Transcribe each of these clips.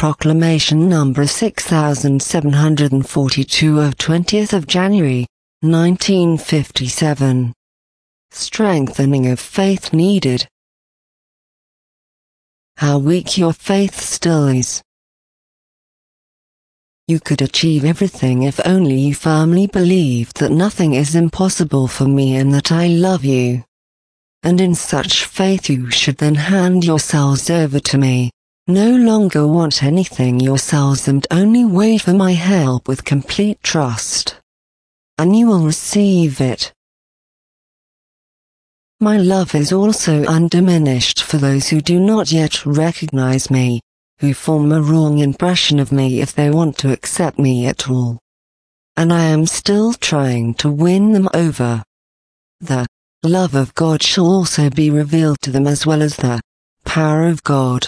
Proclamation number 6742 of 20th of January, 1957. Strengthening of faith needed. How weak your faith still is. You could achieve everything if only you firmly believed that nothing is impossible for me and that I love you. And in such faith you should then hand yourselves over to me, no longer want anything yourselves and only wait for my help with complete trust. And you will receive it. My love is also undiminished for those who do not yet recognize me, who form a wrong impression of me if they want to accept me at all. And I am still trying to win them over. The love of God shall also be revealed to them as well as the power of God.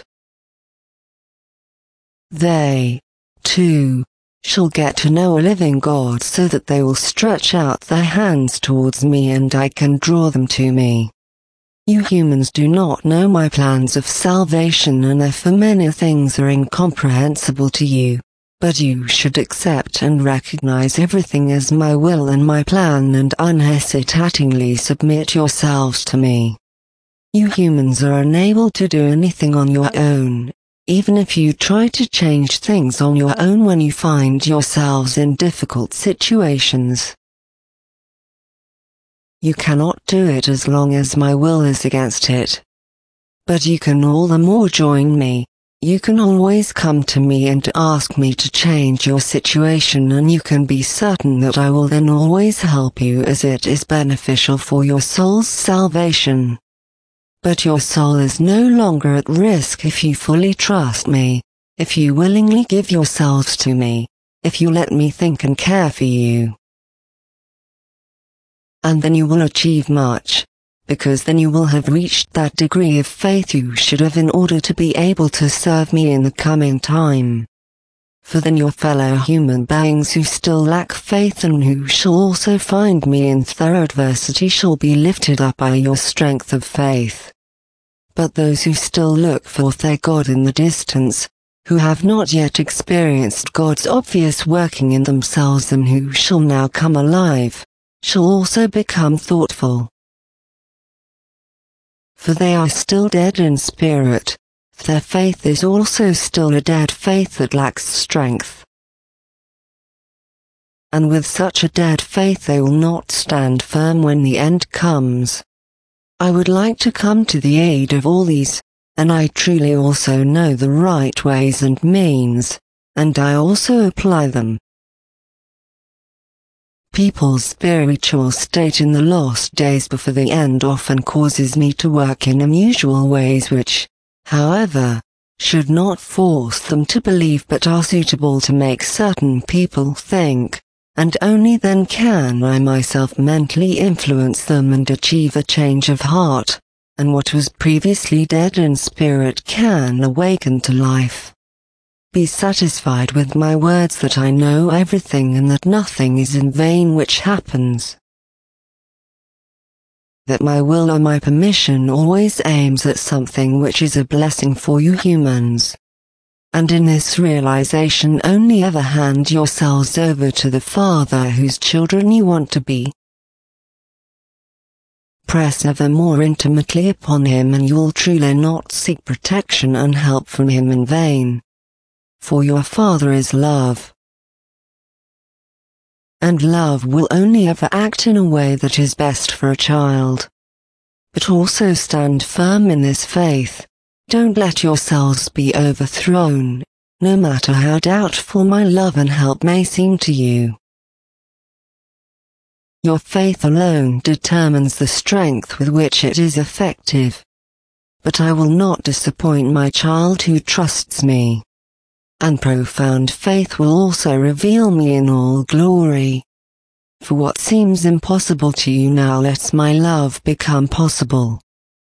They, too, shall get to know a living God so that they will stretch out their hands towards me and I can draw them to me. You humans do not know my plans of salvation and therefore many things are incomprehensible to you, but you should accept and recognize everything as my will and my plan and unhesitatingly submit yourselves to me. You humans are unable to do anything on your own, even if you try to change things on your own when you find yourselves in difficult situations. You cannot do it as long as my will is against it. But you can all the more join me. You can always come to me and ask me to change your situation, and you can be certain that I will then always help you as it is beneficial for your soul's salvation. But your soul is no longer at risk if you fully trust me, if you willingly give yourselves to me, if you let me think and care for you. And then you will achieve much, because then you will have reached that degree of faith you should have in order to be able to serve me in the coming time. For then your fellow human beings who still lack faith and who shall also find me in their adversity shall be lifted up by your strength of faith. But those who still look for their God in the distance, who have not yet experienced God's obvious working in themselves and who shall now come alive, shall also become thoughtful. For they are still dead in spirit, their faith is also still a dead faith that lacks strength. And with such a dead faith they will not stand firm when the end comes. I would like to come to the aid of all these, and I truly also know the right ways and means, and I also apply them. People's spiritual state in the lost days before the end often causes me to work in unusual ways which, however, should not force them to believe but are suitable to make certain people think, and only then can I myself mentally influence them and achieve a change of heart, and what was previously dead in spirit can awaken to life. Be satisfied with my words that I know everything and that nothing is in vain which happens. That my will or my permission always aims at something which is a blessing for you humans. And in this realization only ever hand yourselves over to the Father whose children you want to be. Press ever more intimately upon Him and you will truly not seek protection and help from Him in vain. For your Father is love. And love will only ever act in a way that is best for a child. But also stand firm in this faith. Don't let yourselves be overthrown, no matter how doubtful my love and help may seem to you. Your faith alone determines the strength with which it is effective. But I will not disappoint my child who trusts me. And profound faith will also reveal me in all glory. For what seems impossible to you now lets my love become possible.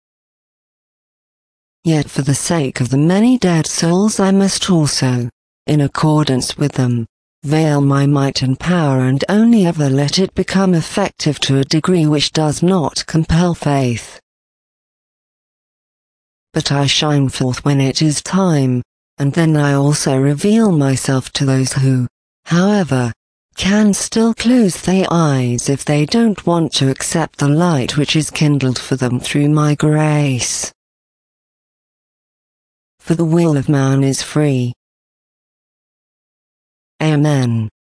Yet for the sake of the many dead souls I must also, in accordance with them, veil my might and power and only ever let it become effective to a degree which does not compel faith. But I shine forth when it is time, and then I also reveal myself to those who, however, can still close their eyes if they don't want to accept the light which is kindled for them through my grace. For the will of man is free. Amen.